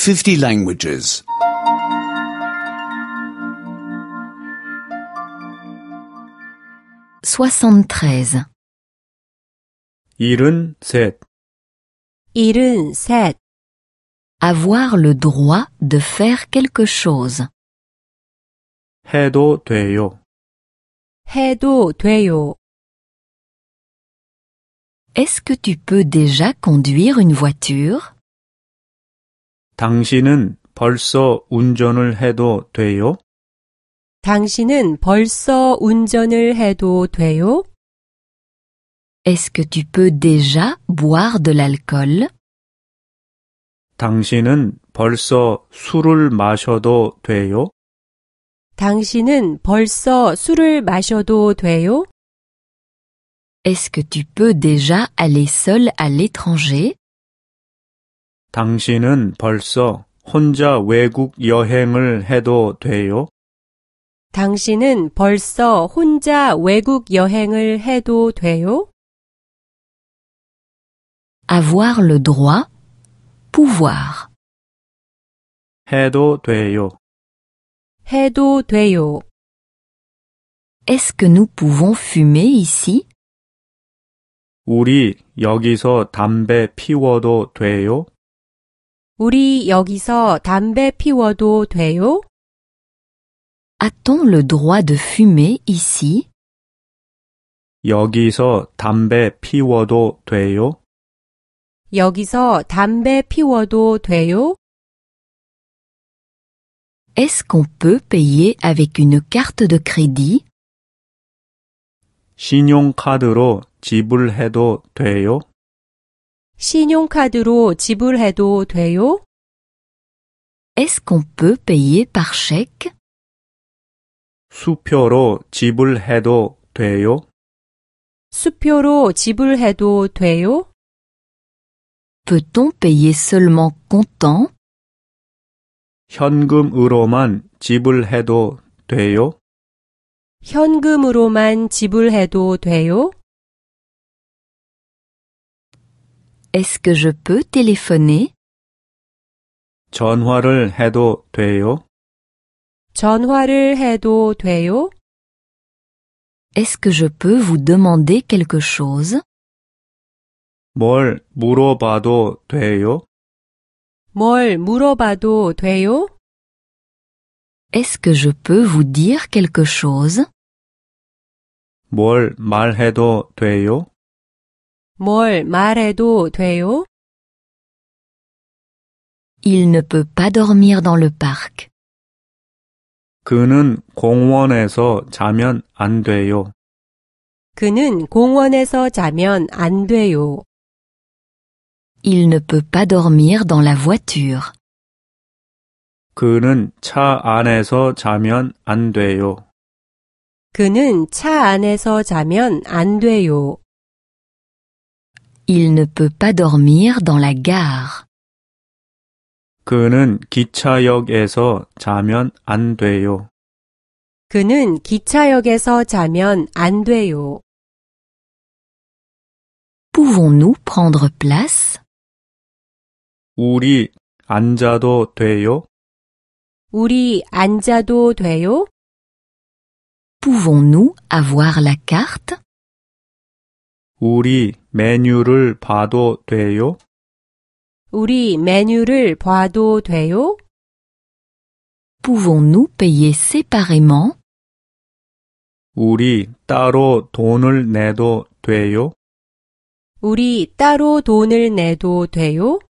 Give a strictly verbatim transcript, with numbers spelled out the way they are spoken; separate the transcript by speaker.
Speaker 1: fifty languages.
Speaker 2: soixante-treize.
Speaker 3: 일흔셋.
Speaker 4: 일흔셋.
Speaker 2: Avoir le droit de faire quelque chose.
Speaker 3: 해도 돼요.
Speaker 4: 해도 돼요.
Speaker 2: Est-ce que tu peux déjà conduire une voiture?
Speaker 3: 당신은 벌써 운전을 해도 돼요?
Speaker 4: 당신은 벌써 운전을 해도 돼요?
Speaker 2: Est-ce que tu peux déjà boire de l'alcool?
Speaker 3: 당신은 벌써 술을 마셔도 돼요?
Speaker 4: 당신은 벌써 술을 마셔도 돼요?
Speaker 2: Est-ce que tu peux déjà aller seul à l'étranger?
Speaker 3: 당신은 벌써 혼자 외국 여행을 해도 돼요?
Speaker 4: 당신은 벌써 혼자 외국 여행을 해도 돼요?
Speaker 2: Avoir le droit, pouvoir.
Speaker 3: 해도 돼요.
Speaker 4: 해도 돼요.
Speaker 2: Est-ce que nous pouvons fumer ici?
Speaker 3: 우리 여기서 담배 피워도 돼요?
Speaker 4: 우리 여기서 담배 피워도 돼요?
Speaker 2: A-t-on le droit de fumer ici?
Speaker 3: 여기서 담배 피워도 돼요?
Speaker 4: 여기서 담배 피워도 돼요?
Speaker 2: Est-ce qu'on peut payer avec une carte de crédit?
Speaker 3: 신용카드로 지불해도 돼요?
Speaker 4: 신용카드로 지불해도 돼요?
Speaker 2: Est-ce qu'on peut payer par chèque?
Speaker 3: 수표로 지불해도 돼요?
Speaker 4: 수표로 지불해도 돼요?
Speaker 2: Peut-on payer seulement comptant?
Speaker 3: 현금으로만 지불해도 돼요?
Speaker 4: 현금으로만 지불해도 돼요?
Speaker 2: Est-ce que je peux téléphoner?
Speaker 3: 전화를 해도 돼요?
Speaker 4: 전화를 해도 돼요?
Speaker 2: Est-ce que je peux vous demander quelque chose?
Speaker 3: 뭘 물어봐도 돼요?
Speaker 4: 뭘 물어봐도 돼요?
Speaker 2: Est-ce que je peux vous dire quelque chose?
Speaker 3: 뭘 말해도 돼요?
Speaker 4: 뭘 말해도 돼요?
Speaker 2: Il ne peut pas dormir dans le parc.
Speaker 3: 그는 공원에서 자면 안 돼요.
Speaker 4: 그는 공원에서 자면 안 돼요.
Speaker 2: Il ne peut pas dormir dans la voiture.
Speaker 3: 그는 차 안에서 자면 안 돼요.
Speaker 4: 그는 차 안에서 자면 안 돼요.
Speaker 2: Il ne peut pas dormir dans la gare.
Speaker 3: 그는 기차역에서 자면 안 돼요.
Speaker 4: 그는 기차역에서 자면 안 돼요.
Speaker 2: Pouvons-nous prendre place?
Speaker 3: 우리 앉아도 돼요?
Speaker 4: 우리 앉아도 돼요?
Speaker 2: Pouvons-nous avoir la carte?
Speaker 3: 우리 메뉴를 봐도 돼요?
Speaker 4: 우리 메뉴를 봐도 돼요?
Speaker 2: Pouvons-nous payer séparément?
Speaker 3: 우리 따로 돈을 내도 돼요?
Speaker 4: 우리 따로 돈을 내도 돼요?